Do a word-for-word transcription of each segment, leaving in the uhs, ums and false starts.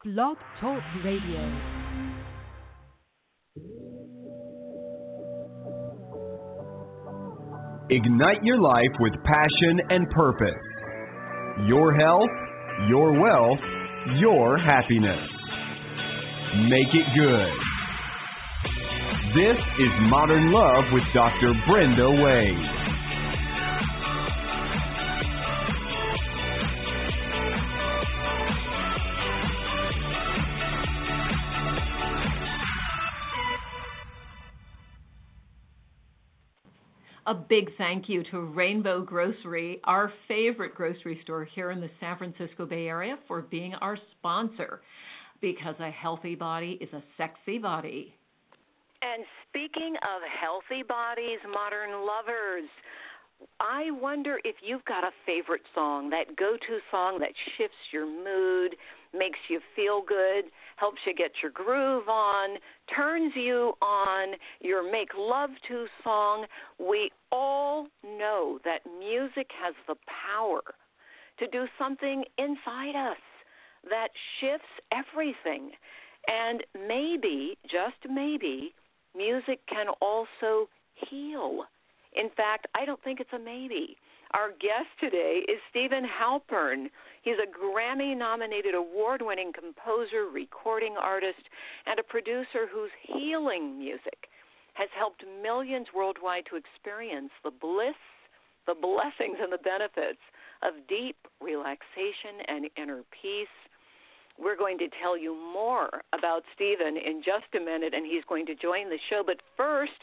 Blog Talk Radio. Ignite your life with passion and purpose. Your health, your wealth, your happiness. Make it good. This is Modern Love with Doctor Brenda Wade. A big thank you to Rainbow Grocery, our favorite grocery store here in the San Francisco Bay Area, for being our sponsor, because a healthy body is a sexy body. And speaking of healthy bodies, modern lovers, I wonder if you've got a favorite song, that go-to song that shifts your mood, makes you feel good, helps you get your groove on, turns you on, your make love to song. We all know that music has the power to do something inside us that shifts everything. And maybe, just maybe, music can also heal. In fact, I don't think it's a maybe. Our guest today is Steven Halpern. He's a Grammy-nominated award-winning composer, recording artist, and a producer whose healing music has helped millions worldwide to experience the bliss, the blessings, and the benefits of deep relaxation and inner peace. We're going to tell you more about Steven in just a minute, and he's going to join the show. But first,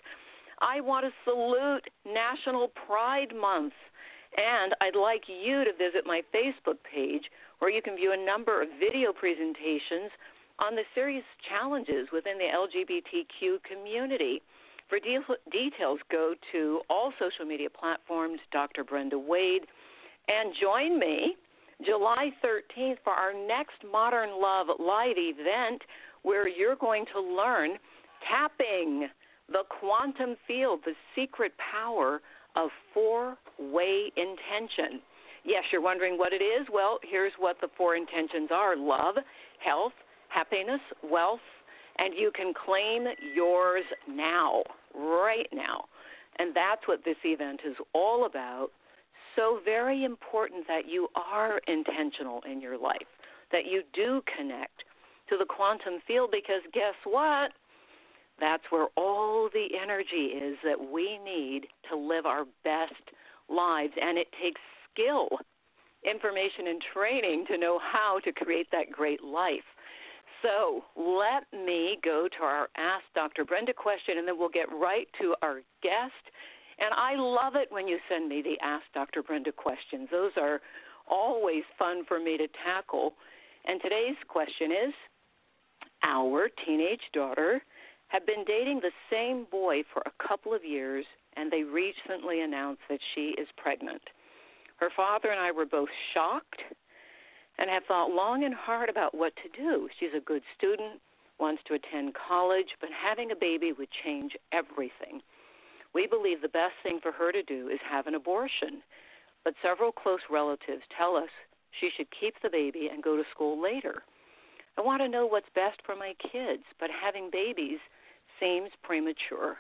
I want to salute National Pride Month, and I'd like you to visit my Facebook page where you can view a number of video presentations on the serious challenges within the L G B T Q community. For de- details, go to all social media platforms, Doctor Brenda Wade, and join me July thirteenth for our next Modern Love live event, where you're going to learn tapping the quantum field, the secret power of four-way intention. Yes, you're wondering what it is? Well, here's what the four intentions are: love, health, happiness, wealth, and you can claim yours now, right now. And that's what this event is all about. So very important that you are intentional in your life, that you do connect to the quantum field, because guess what? That's where all the energy is that we need to live our best lives. And it takes skill, information, and training to know how to create that great life. So let me go to our Ask Doctor Brenda question, and then we'll get right to our guest. And I love it when you send me the Ask Doctor Brenda questions. Those are always fun for me to tackle. And today's question is, our teenage daughter had been dating the same boy for a couple of years, and they recently announced that she is pregnant. Her father and I were both shocked and have thought long and hard about what to do. She's a good student, wants to attend college, but having a baby would change everything. We believe the best thing for her to do is have an abortion, but several close relatives tell us she should keep the baby and go to school later. I want to know what's best for my kids, but having babies seems premature.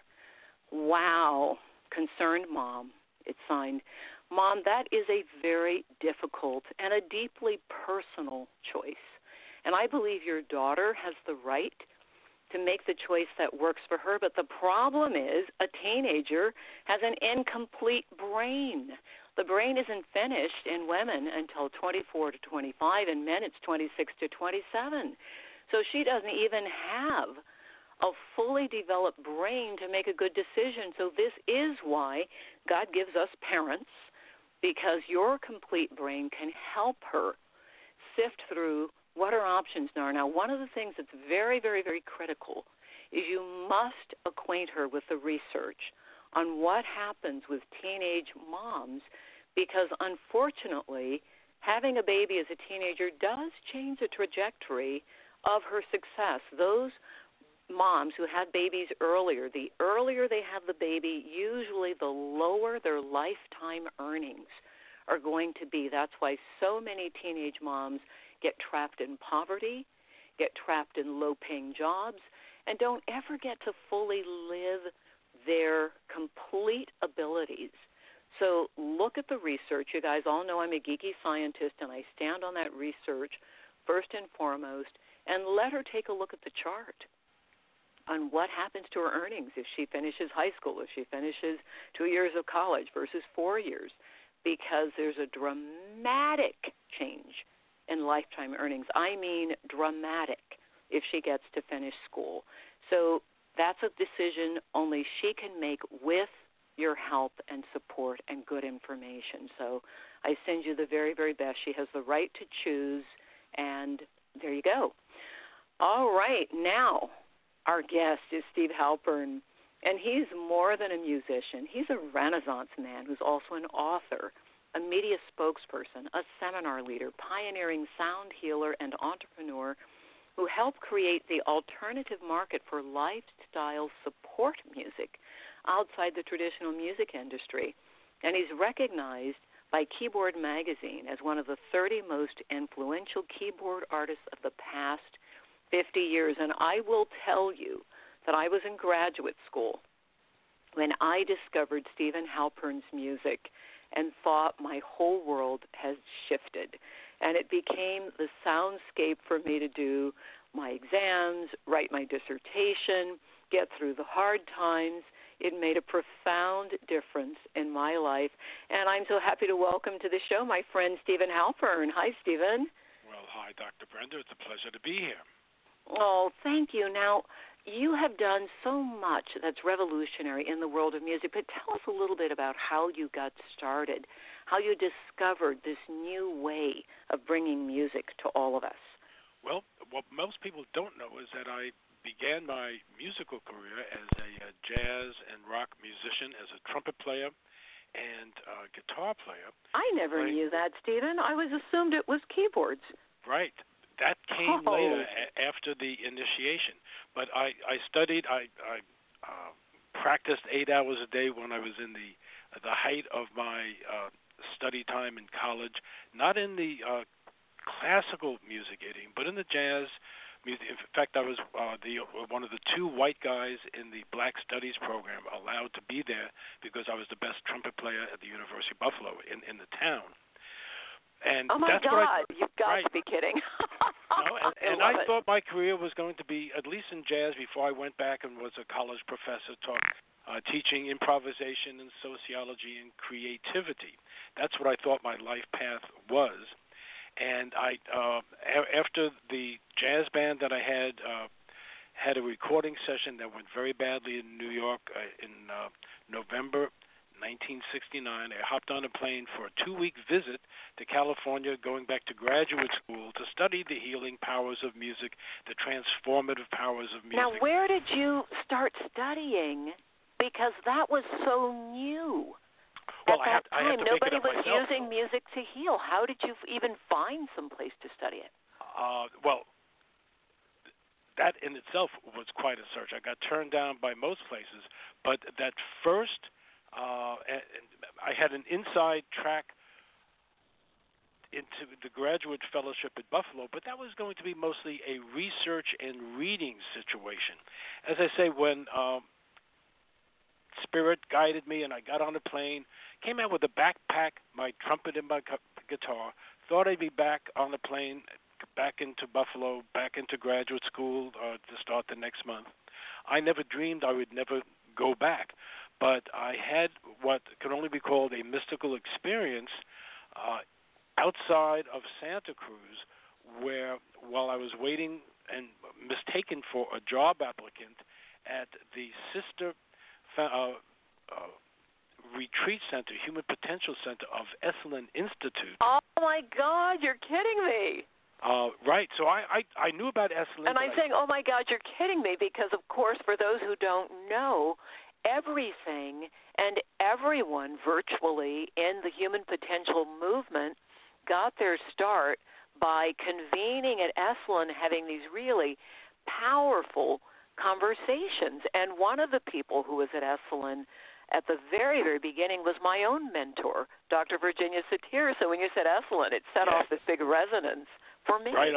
Wow, concerned mom. It's signed. Mom, that is a very difficult and a deeply personal choice. And I believe your daughter has the right to make the choice that works for her. But the problem is a teenager has an incomplete brain. The brain isn't finished in women until twenty-four to twenty-five. In men, it's twenty-six to twenty-seven. So she doesn't even have a fully developed brain to make a good decision. So this is why God gives us parents, because your complete brain can help her sift through what her options are. Now, one of the things that's very, very, very critical is you must acquaint her with the research on what happens with teenage moms, because unfortunately, having a baby as a teenager does change the trajectory of her success. Those moms who had babies earlier, the earlier they have the baby, usually the lower their lifetime earnings are going to be. That's why so many teenage moms get trapped in poverty, get trapped in low-paying jobs, and don't ever get to fully live their complete abilities. So look at the research. You guys all know I'm a geeky scientist, and I stand on that research first and foremost, and let her take a look at the chart on what happens to her earnings if she finishes high school, if she finishes two years of college versus four years, because there's a dramatic change in lifetime earnings. I mean dramatic if she gets to finish school. So that's a decision only she can make with your help and support and good information. So I send you the very, very best. She has the right to choose, and there you go. All right, now our guest is Steve Halpern, and he's more than a musician. He's a Renaissance man who's also an author, a media spokesperson, a seminar leader, pioneering sound healer, and entrepreneur who helped create the alternative market for lifestyle support music outside the traditional music industry. And he's recognized by Keyboard Magazine as one of the thirty most influential keyboard artists of the past fifty years. And I will tell you that I was in graduate school when I discovered Stephen Halpern's music and thought my whole world has shifted. And it became the soundscape for me to do my exams, write my dissertation, get through the hard times. It made a profound difference in my life. And I'm so happy to welcome to the show my friend Stephen Halpern. Hi, Stephen. Well, hi, Doctor Brenda. It's a pleasure to be here. Oh, thank you. Now, you have done so much that's revolutionary in the world of music, but tell us a little bit about how you got started, how you discovered this new way of bringing music to all of us. Well, what most people don't know is that I began my musical career as a, a jazz and rock musician, as a trumpet player and uh, guitar player. I never right. knew that, Stephen. I was assumed it was keyboards. Right. That came oh. later a- after the initiation. But I, I studied, I, I uh, practiced eight hours a day when I was in the the height of my uh, study time in college, not in the uh, classical music eating, but in the jazz music. In fact, I was uh, the one of the two white guys in the Black Studies program allowed to be there because I was the best trumpet player at the University of Buffalo in, in the town. And oh, my that's God. What I, You've got right. to be kidding. no, and and I, I thought my career was going to be, at least in jazz, before I went back and was a college professor, taught uh, teaching improvisation and sociology and creativity. That's what I thought my life path was. And I, uh, a- after the jazz band that I had, uh, had a recording session that went very badly in New York uh, in uh, November nineteen sixty-nine. I hopped on a plane for a two-week visit to California, going back to graduate school to study the healing powers of music, the transformative powers of music. Now, where did you start studying? Because that was so new. Well, At I that have, I have time, to nobody make it up was myself. using music to heal. How did you even find some place to study it? Uh, well, that in itself was quite a search. I got turned down by most places, but that first, uh, and I had an inside track into the graduate fellowship at Buffalo, but that was going to be mostly a research and reading situation. As I say, when um, Spirit guided me and I got on a plane, came out with a backpack, my trumpet and my guitar, thought I'd be back on the plane, back into Buffalo, back into graduate school uh, to start the next month. I never dreamed I would never go back, but I had what could only be called a mystical experience uh, outside of Santa Cruz, where while I was waiting and mistaken for a job applicant at the sister uh, uh, retreat center, Human Potential Center of Esalen Institute. Oh, my God, you're kidding me. Uh, right. So I, I, I knew about Esalen. And I'm saying, oh, my God, you're kidding me, because, of course, for those who don't know, everything and everyone virtually in the Human Potential movement got their start by convening at Esalen, having these really powerful conversations. And one of the people who was at Esalen at the very, very beginning was my own mentor, Doctor Virginia Satir. So when you said Esalen, it set yes. off this big resonance for me. Right on.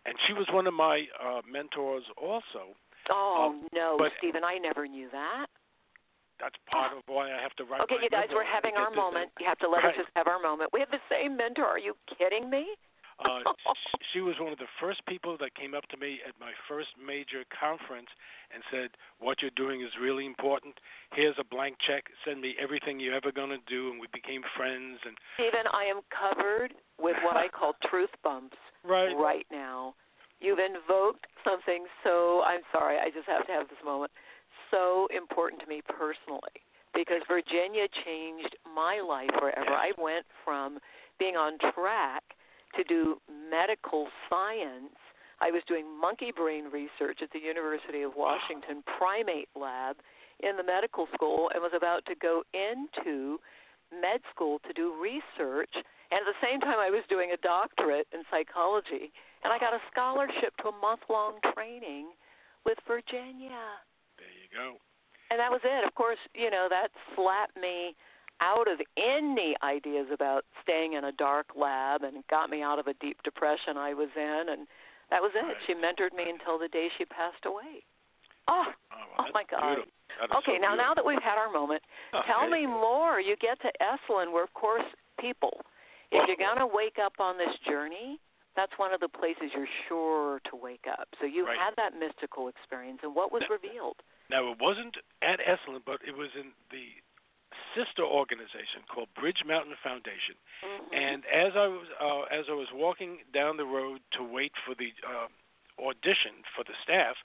and she was one of my uh, mentors also. Oh, uh, no, but Stephen, I never knew that. That's part of why I have to write. Okay, my you guys, memoir we're having to our get this moment. done. You have to let Right. us just have our moment. We have the same mentor. Are you kidding me? Uh, she was one of the first people that came up to me at my first major conference and said, "What you're doing is really important. Here's a blank check. Send me everything you're ever going to do." And we became friends. And Stephen, I am covered with what I call truth bumps right, right now. You've invoked something so, I'm sorry, I just have to have this moment, so important to me personally, because Virginia changed my life wherever. Yes. I went from being on track to do medical science. I was doing monkey brain research at the University of Washington primate lab in the medical school, and was about to go into med school to do research. And at the same time, I was doing a doctorate in psychology, and I got a scholarship to a month-long training with Virginia. There you go. And that was it. Of course, you know, that slapped me out of any ideas about staying in a dark lab and got me out of a deep depression I was in, and that was it. Right. She mentored me until the day she passed away. Oh, Oh, well, oh my God. beautiful. That is Okay, so now beautiful. now that we've had our moment, Oh, tell there me you go. more. You get to Esalen, where, of course, people, if Well, you're going to wake up on this journey, that's one of the places you're sure to wake up. So you Right. had that mystical experience, and what was Now- revealed? Now, it wasn't at Esalen, but it was in the sister organization called Bridge Mountain Foundation. Mm-hmm. And as I was uh, as I was walking down the road to wait for the uh, audition for the staff,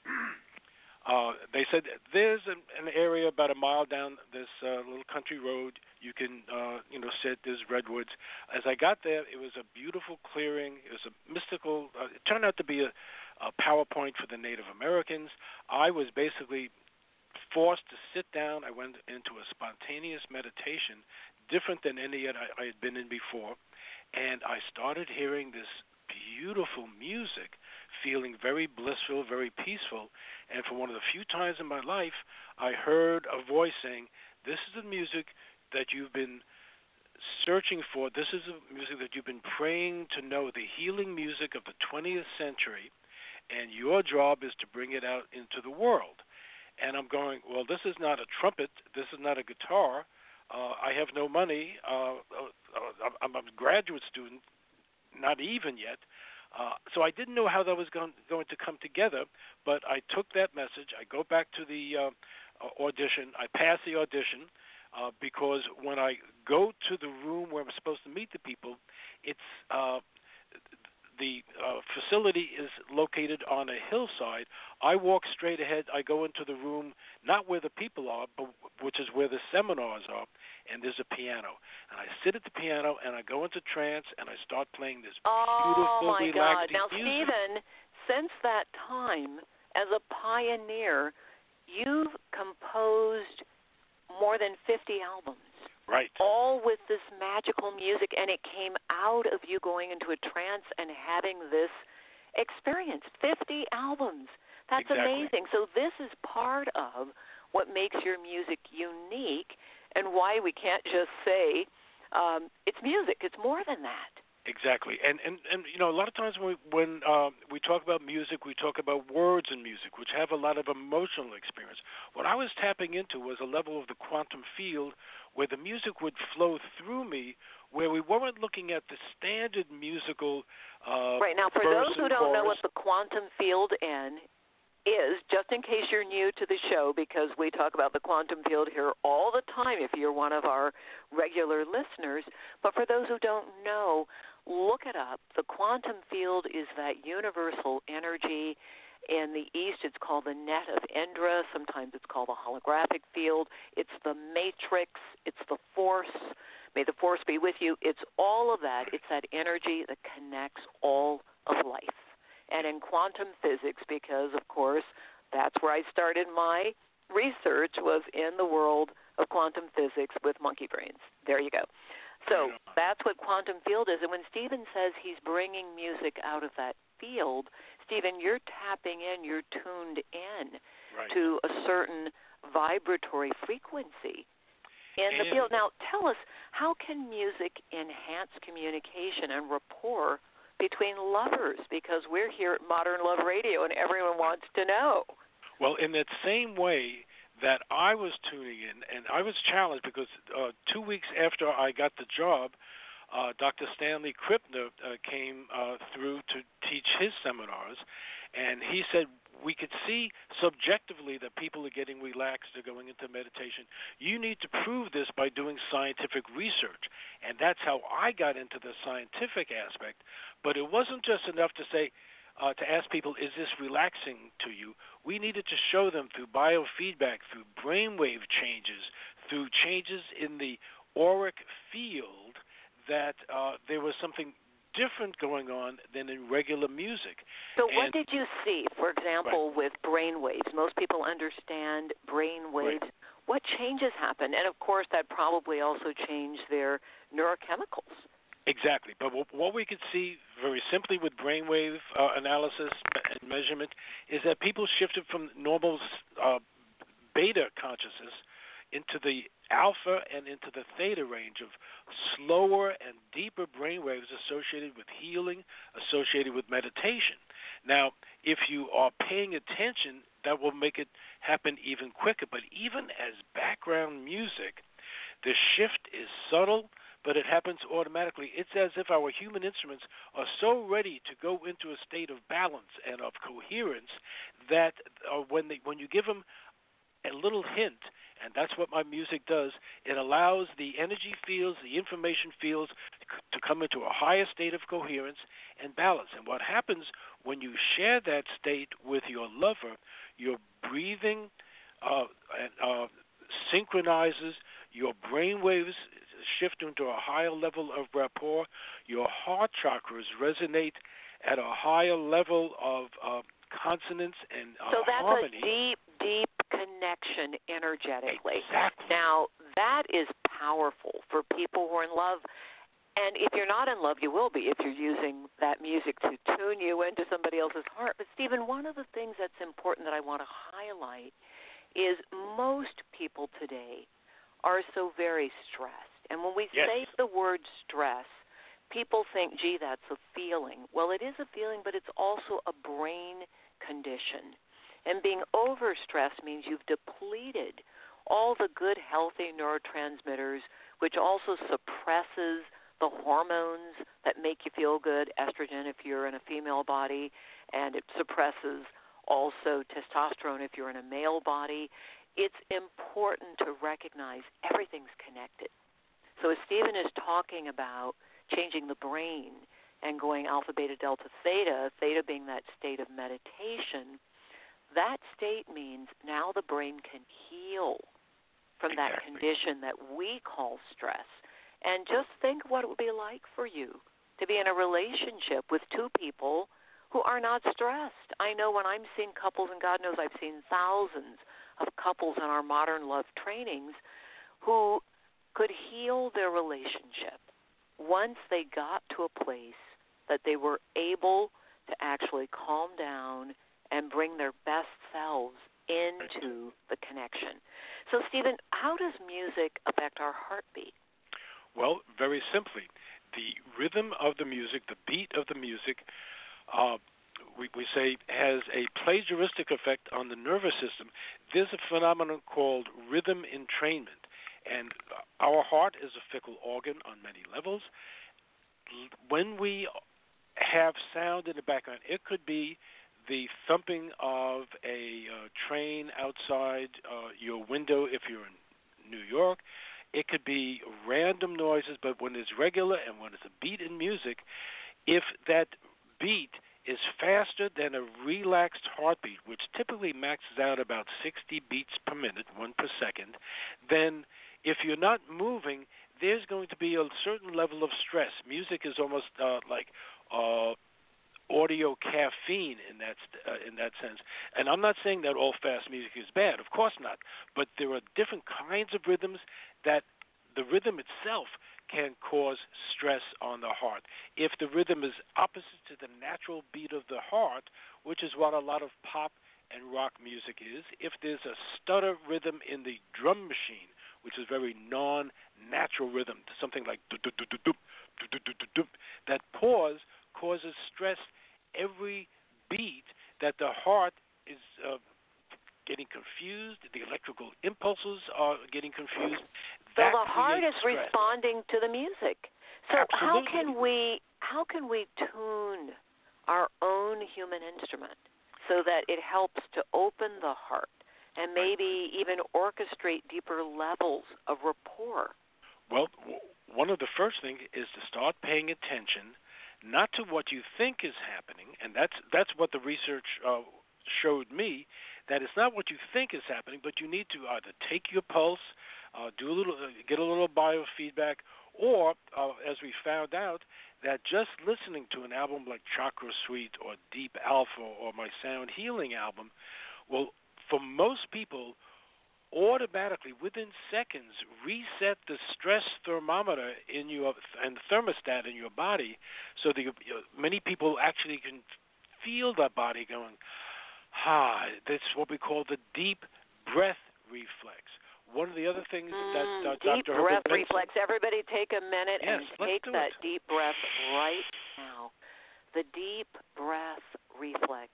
uh, they said there's an, an area about a mile down this uh, little country road. You can uh, you know sit. There's redwoods. As I got there, it was a beautiful clearing. It was a mystical. Uh, it turned out to be a, a PowerPoint for the Native Americans. I was basically forced to sit down. I went into a spontaneous meditation, different than any that I, I had been in before, and I started hearing this beautiful music, feeling very blissful, very peaceful. And for one of the few times in my life, I heard a voice saying, "This is the music that you've been searching for. This is the music that you've been praying to know, the healing music of the twentieth century, and your job is to bring it out into the world." And I'm going, well, this is not a trumpet. This is not a guitar. Uh, I have no money. Uh, uh, I'm a graduate student, not even yet. Uh, so I didn't know how that was going, going to come together, but I took that message. I go back to the uh, uh, audition. I pass the audition uh, because when I go to the room where I'm supposed to meet the people, it's uh, the uh, facility is located on a hillside. I walk straight ahead. I go into the room, not where the people are, but which is where the seminars are, and there's a piano. And I sit at the piano, and I go into trance, and I start playing this beautiful, Oh, my God. relaxing Now, music. Stephen, since that time, as a pioneer, you've composed more than fifty albums. Right. All with this magical music, and it came out of you going into a trance and having this experience. fifty albums. That's Exactly. amazing. So this is part of what makes your music unique and why we can't just say um, it's music. It's more than that. Exactly, and and and you know, a lot of times when we, when um, we talk about music, we talk about words in music, which have a lot of emotional experience. What I was tapping into was a level of the quantum field where the music would flow through me, where we weren't looking at the standard musical. Uh, right now, for verse those who and don't know chorus. what the quantum field in is, just in case you're new to the show, because we talk about the quantum field here all the time if you're one of our regular listeners, but for those who don't know, look it up. The quantum field is that universal energy. In the East, it's called the net of Indra. Sometimes it's called the holographic field. It's the matrix. It's the force. May the force be with you. It's all of that. It's that energy that connects all of life. And in quantum physics, because, of course, that's where I started my research, was in the world of quantum physics with monkey brains. There you go. So that's what quantum field is. And when Stephen says he's bringing music out of that field, Stephen, you're tapping in, you're tuned in Right. to a certain vibratory frequency in the And- field. Now, tell us, how can music enhance communication and rapport between lovers? Because we're here at Modern Love Radio and everyone wants to know. Well, in that same way that I was tuning in, and I was challenged because uh, two weeks after I got the job, uh, Doctor Stanley Krippner uh, came uh, through to teach his seminars, and he said, we could see subjectively that people are getting relaxed, they're going into meditation. You need to prove this by doing scientific research. And that's how I got into the scientific aspect. But it wasn't just enough to say, uh, to ask people, is this relaxing to you? We needed to show them through biofeedback, through brainwave changes, through changes in the auric field that uh, there was something different going on than in regular music. So and, what did you see, for example, right. with brain waves? Most people understand brain waves. Right. What changes happen? And, of course, that probably also changed their neurochemicals. Exactly. But what we could see very simply with brainwave uh, analysis and measurement is that people shifted from normal uh, beta consciousness into the alpha and into the theta range of slower and deeper brainwaves associated with healing, associated with meditation. Now, if you are paying attention, that will make it happen even quicker. But even as background music, the shift is subtle, but it happens automatically. It's as if our human instruments are so ready to go into a state of balance and of coherence that uh, when they, when you give them a little hint, and that's what my music does, it allows the energy fields, the information fields to come into a higher state of coherence and balance. And what happens when you share that state with your lover, your breathing uh, uh, synchronizes, your brain waves shift into a higher level of rapport, your heart chakras resonate at a higher level of uh, consonance and uh, so that's harmony. a deep, deep connection energetically. Exactly. Now, that is powerful for people who are in love. And if you're not in love, you will be if you're using that music to tune you into somebody else's heart. But, Stephen, one of the things that's important that I want to highlight is most people today are so very stressed. And when we yes. say the word stress, people think, gee, that's a feeling. Well, it is a feeling, but it's also a brain condition. And being overstressed means you've depleted all the good, healthy neurotransmitters, which also suppresses the hormones that make you feel good, estrogen if you're in a female body, and it suppresses also testosterone if you're in a male body. It's important to recognize everything's connected. So as Stephen is talking about changing the brain and going alpha, beta, delta, theta, theta being that state of meditation, that state means now the brain can heal from exactly. that condition that we call stress. And just think what it would be like for you to be in a relationship with two people who are not stressed. I know when I'm seeing couples, and God knows I've seen thousands of couples in our modern love trainings who could heal their relationship once they got to a place that they were able to actually calm down and bring their best selves into the connection. So, Stephen, how does music affect our heartbeat? Well, very simply, the rhythm of the music, the beat of the music, uh, we, we say has a plagiaristic effect on the nervous system. There's a phenomenon called rhythm entrainment. And our heart is a fickle organ on many levels. When we have sound in the background, it could be the thumping of a uh, train outside uh, your window if you're in New York. It could be random noises, but when it's regular and when it's a beat in music, if that beat is faster than a relaxed heartbeat, which typically maxes out about sixty beats per minute, one per second, then if you're not moving, there's going to be a certain level of stress. Music is almost uh, like uh, audio caffeine in that uh, in that sense. And I'm not saying that all fast music is bad. Of course not. But there are different kinds of rhythms that the rhythm itself can cause stress on the heart. If the rhythm is opposite to the natural beat of the heart, which is what a lot of pop and rock music is, if there's a stutter rhythm in the drum machine, which is very non-natural rhythm, something like do-do-do-do-do, do-do-do-do-do, that pause causes stress every beat, that the heart is uh, getting confused, the electrical impulses are getting confused. So That the heart is creates stress. responding to the music. So how Absolutely. can we how can we tune our own human instrument so that it helps to open the heart and maybe even orchestrate deeper levels of rapport? Well, w- one of the first things is to start paying attention, not to what you think is happening, and that's that's what the research uh, showed me, that it's not what you think is happening, but you need to either take your pulse, uh, do a little, uh, get a little biofeedback, or uh, as we found out, that just listening to an album like Chakra Suite or Deep Alpha or my Sound Healing album will, for most people, automatically within seconds reset the stress thermometer in your and thermostat in your body, so that you, you, many people actually can feel their body going, ah, that's what we call the deep breath reflex. One of the other things Mm, that uh, deep Doctor breath Herbert Benson, reflex. Everybody take a minute Yes, and let's take do that it. deep breath right now. The deep breath reflex.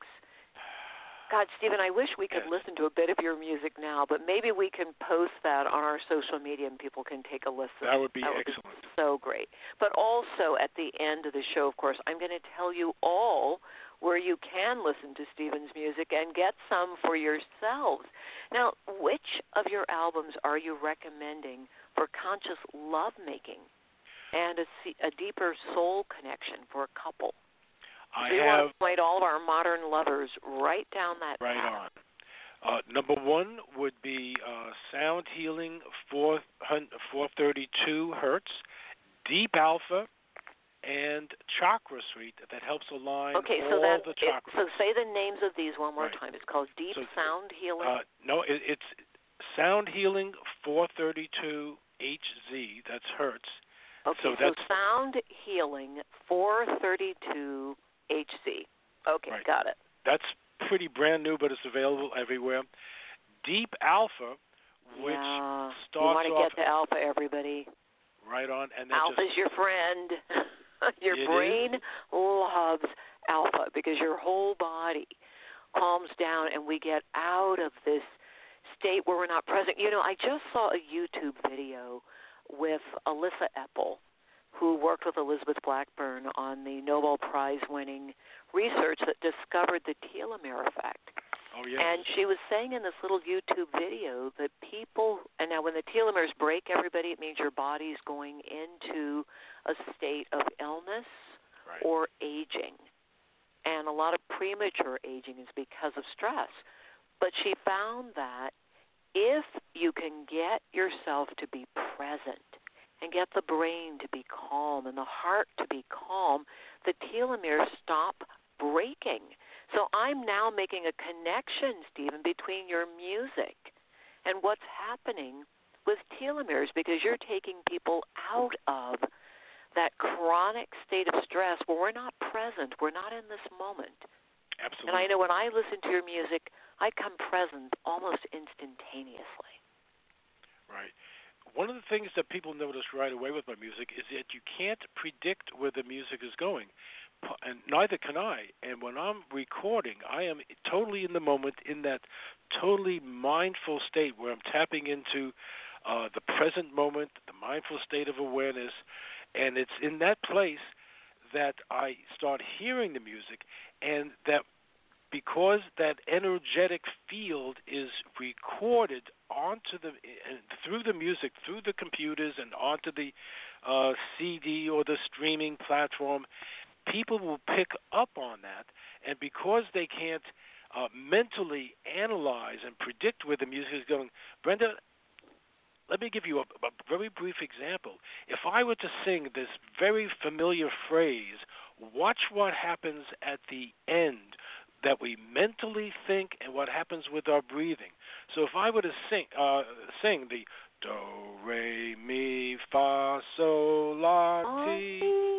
God, Stephen, I wish we could Yes. listen to a bit of your music now, but maybe we can post that on our social media and people can take a listen. That would be that would excellent. Be so great. But also at the end of the show, of course, I'm going to tell you all where you can listen to Stephen's music and get some for yourselves. Now, which of your albums are you recommending for conscious lovemaking and a, a deeper soul connection for a couple? I we have want to point all of our modern lovers right down that right path. on. Uh, number one would be uh, Sound Healing four thirty-two hertz, Deep Alpha, and Chakra Suite that helps align Okay, all so that the it, chakras. so say the names of these one more Right. time. It's called Deep So, Sound Healing. Uh, no, it, it's Sound Healing four thirty-two H Z. That's hertz. okay, so so, that's Sound Healing four thirty-two H Z. Okay, Right. got it. That's pretty brand new, but it's available everywhere. Deep Alpha, which yeah. starts You want to off get to alpha, everybody. right on, and that Alpha's just your friend. Your It brain is. loves alpha because your whole body calms down and we get out of this state where we're not present. You know, I just saw a YouTube video with Alyssa Epple, who worked with Elizabeth Blackburn on the Nobel Prize-winning research that discovered the telomere effect. oh yes, And she was saying in this little YouTube video that people, and now when the telomeres break, everybody, it means your body's going into a state of illness right. or aging. And a lot of premature aging is because of stress. But she found that if you can get yourself to be present and get the brain to be calm and the heart to be calm, the telomeres stop breaking. So I'm now making a connection, Stephen, between your music and what's happening with telomeres, because you're taking people out of that chronic state of stress where we're not present, we're not in this moment. Absolutely. And I know when I listen to your music, I come present almost instantaneously. Right. One of the things that people notice right away with my music is that you can't predict where the music is going, and neither can I. And when I'm recording, I am totally in the moment, in that totally mindful state where I'm tapping into uh, the present moment, the mindful state of awareness, and it's in that place that I start hearing the music, and that because that energetic field is recorded onto the through the music, through the computers, and onto the uh, C D or the streaming platform, people will pick up on that, and because they can't uh, mentally analyze and predict where the music is going, Brenda, let me give you a, a very brief example. If I were to sing this very familiar phrase, watch what happens at the end, that we mentally think, and what happens with our breathing. So if I were to sing, uh, sing the do, re, mi, fa, sol, la, ti.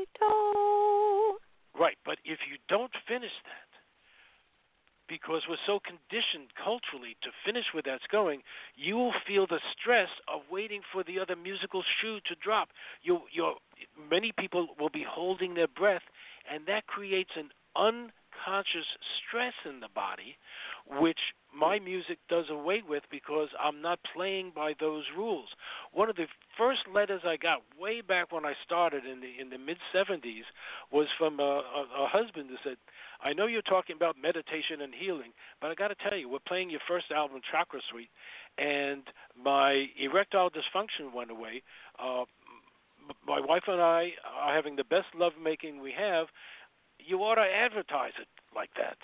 Right, but if you don't finish that, because we're so conditioned culturally to finish where that's going, you will feel the stress of waiting for the other musical shoe to drop. You, you're, many people will be holding their breath, and that creates an unconscious stress in the body, which my music does away with because I'm not playing by those rules. One of the first letters I got way back when I started in the in the mid seventies was from a, a, a husband who said, I know you're talking about meditation and healing, but I got to tell you, we're playing your first album, Chakra Suite, and my erectile dysfunction went away. Uh, my wife and I are having the best lovemaking we have. You ought to advertise it like that.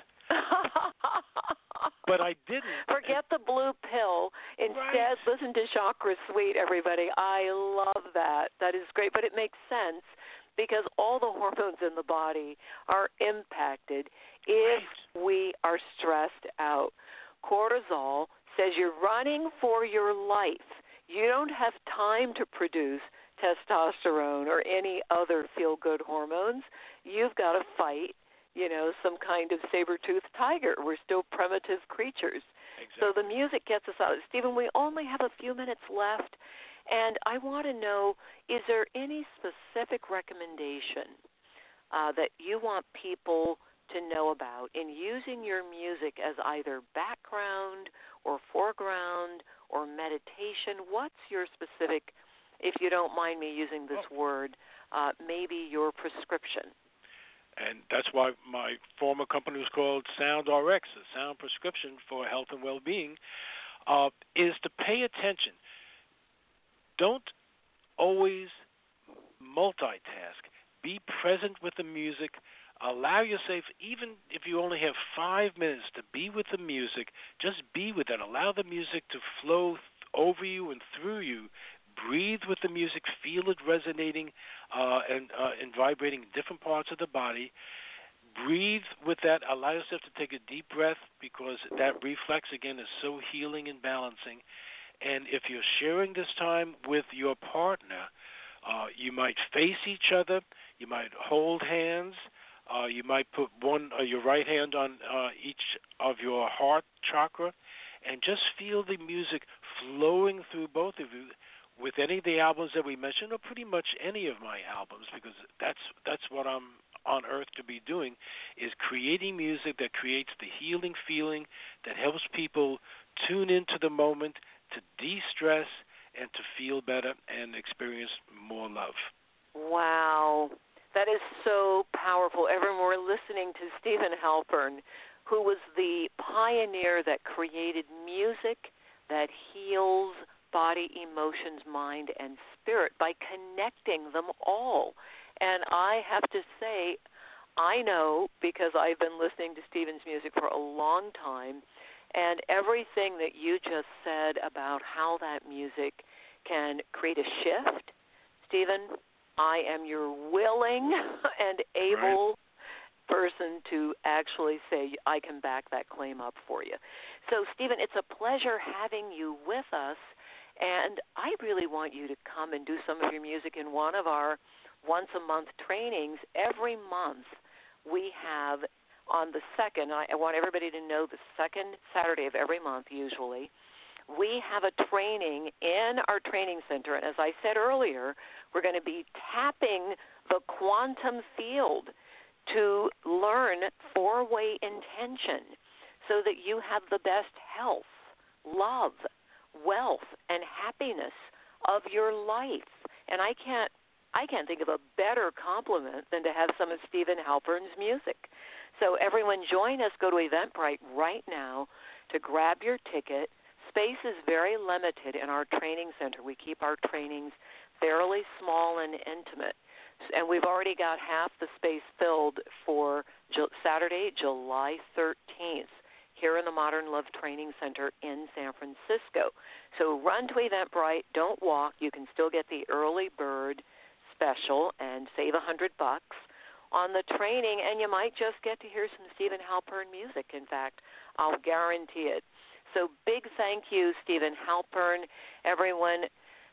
But I didn't. Forget the blue pill. Instead, Right. listen to Chakra Suite, everybody. I love that. That is great. But it makes sense because all the hormones in the body are impacted if Right. we are stressed out. Cortisol says you're running for your life. You don't have time to produce testosterone or any other feel-good hormones. You've got to fight, you know, some kind of saber-toothed tiger. We're still primitive creatures. Exactly. So the music gets us out. Stephen, we only have a few minutes left, and I want to know, is there any specific recommendation uh, that you want people to know about in using your music as either background or foreground or meditation? What's your specific, if you don't mind me using this oh. word, uh, maybe your prescription? And that's why my former company was called Sound R X, the Sound Prescription for Health and Well-Being, uh, is to pay attention. Don't always multitask. Be present with the music. Allow yourself, even if you only have five minutes to be with the music, just be with it. Allow the music to flow th- over you and through you. Breathe with the music, feel it resonating uh, and, uh, and vibrating in different parts of the body. Breathe with that. Allow yourself to take a deep breath because that reflex, again, is so healing and balancing. And if you're sharing this time with your partner, uh, you might face each other. You might hold hands. Uh, you might put one, uh, your right hand on uh, each of your heart chakra and just feel the music flowing through both of you. With any of the albums that we mentioned, or pretty much any of my albums, because that's that's what I'm on earth to be doing, is creating music that creates the healing feeling that helps people tune into the moment, to de-stress, and to feel better and experience more love. Wow. That is so powerful. Everyone, we're listening to Stephen Halpern, who was the pioneer that created music that heals body, emotions, mind, and spirit by connecting them all. And I have to say, I know because I've been listening to Stephen's music for a long time, and everything that you just said about how that music can create a shift, Stephen, I am your willing and able right. person to actually say I can back that claim up for you. So, Stephen, it's a pleasure having you with us. And I really want you to come and do some of your music in one of our once-a-month trainings. Every month we have on the second, I want everybody to know the second Saturday of every month usually, we have a training in our training center. And as I said earlier, we're going to be tapping the quantum field to learn four-way intention so that you have the best health, love, wealth, and happiness of your life. And I can't I can't think of a better compliment than to have some of Stephen Halpern's music. So everyone join us. Go to Eventbrite right now to grab your ticket. Space is very limited in our training center. We keep our trainings fairly small and intimate. And we've already got half the space filled for Saturday, July thirteenth. Here in the Modern Love Training Center in San Francisco. So run to Eventbrite. Don't walk. You can still get the early bird special and save a hundred bucks on the training, and you might just get to hear some Stephen Halpern music. In fact, I'll guarantee it. So big thank you, Stephen Halpern. Everyone,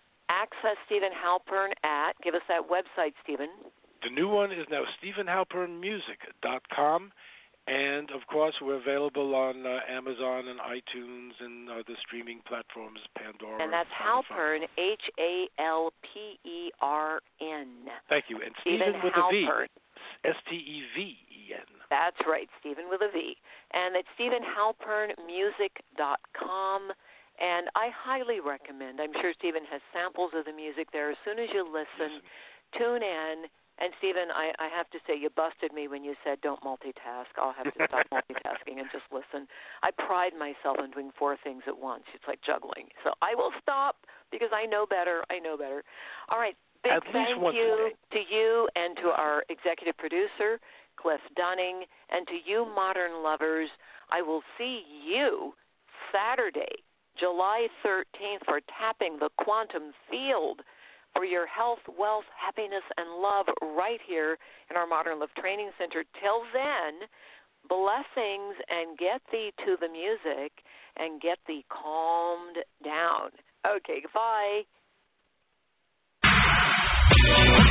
access Stephen Halpern at, give us that website, Stephen. The new one is now stephen halpern music dot com. And, of course, we're available on uh, Amazon and iTunes and uh, the streaming platforms, Pandora. And that's Halpern, H A L P E R N. Thank you. And Stephen Stephen with Halpern. a V. S T E V E N. That's right, Stephen with a V. And it's stephen halpern music dot com. And I highly recommend, I'm sure Stephen has samples of the music there. As soon as you listen, yes. Tune in. And, Stephen, I, I have to say, you busted me when you said don't multitask. I'll have to stop multitasking and just listen. I pride myself in doing four things at once. It's like juggling. So I will stop because I know better. I know better. All right. Big At thank you to you and to our executive producer, Cliff Dunning, and to you, Modern Lovers. I will see you Saturday, July thirteenth, for Tapping the Quantum Field for your health, wealth, happiness, and love right here in our Modern Love Training Center. Till then, blessings, and get thee to the music and get thee calmed down. Okay, goodbye.